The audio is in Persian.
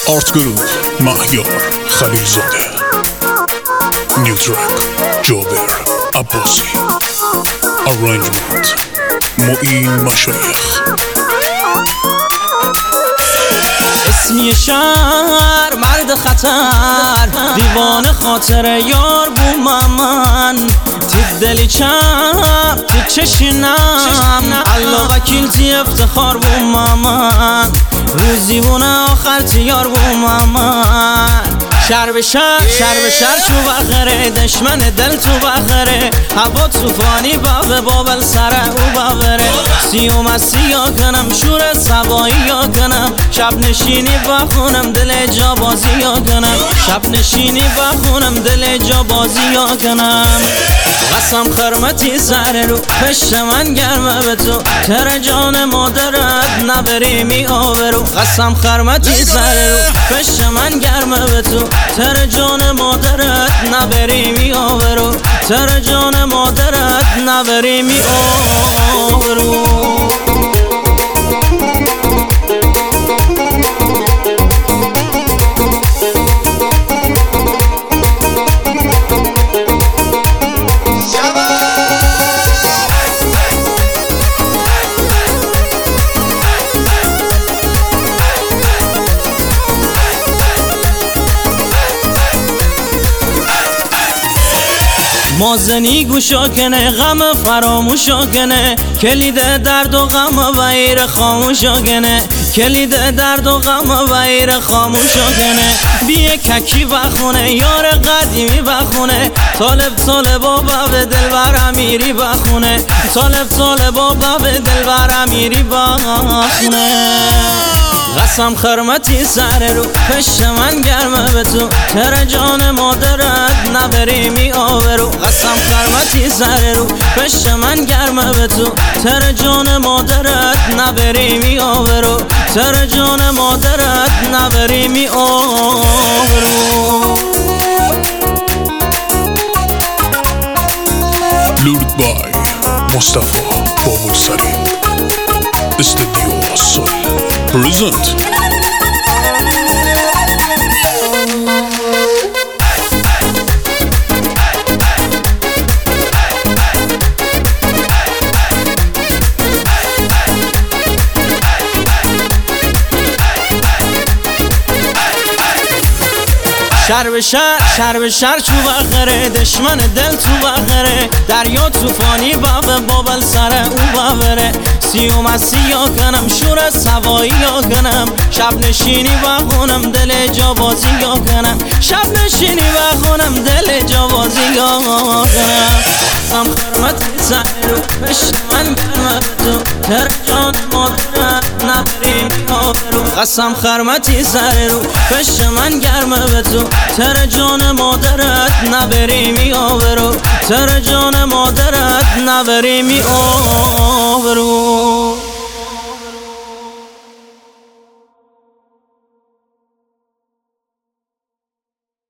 آرت گروپ مهیار خلیلزاده، نیوزرک جابر عباسی، ارنجمنت معین مشایخ. اسمی شهر مرد خطر، دیوانه خاطر یار بوم من، تی دلی چم تی چشینم، الله وکیل تی افتخار بوم من، روزی بونه آخر تی یار بوم من. شهر به شهر چو بخره، دشمن دل تو بخره، هوا توفانی باب بابل سره او بابره، سیوم از سیا کنم شور سبایی یا کنم، شب نشینی بخونم دل جا بازی یا کنم، شب نشینی بخونم دل جا بازی یا کنم. قسم خرمتی سر رو پشت من گرمه به تو، تر جان مادرت نبریمی آورو. قسم خرمتی سر رو پشت من گرمه به تو، تر جان مادرت نبریمی آورو، تر جان مادرت نبریمی آورو. مازنی گوشا کنه غم فراموشا کنه، کلید درد و غم و ایر خاموشا کنه، کلید درد و غم و ایر خاموشا کنه. بیه ککی بخونه یار قدیمی بخونه، طالب بابا به دلبر امیری بخونه، طالب بابا به دلبر امیری بخونه. قسم خرمتی سر رو پشت من گرمه به تو، تر جان مادرت نبریمی آورو. قسم خرمتی سر رو پشت من گرمه به تو، تر جان مادرت نبریمی آورو، تر جان مادرت نبریمی آورو. Loaded by مصطفی بابالسری، استودیو اصل present. شهر به شهر چو بخره، دشمن دل تو بخره، دریا توفانی باب بابل سره او بابره، سیوم از سیا کنم شور سوایی یا کنم، شب نشینی بخونم دل جا بازی یا کنم، شب نشینی بخونم دل جا بازی یا کنم. قسم خرمتی سر رو پشت من گرمه تو، تر جان مادرت نبریمی آورو. قسم خرمتی سر رو پشت من گرمه به تو، تر جان مادرت نبریمی آورو، تر جان مادرت نبریمی آورو.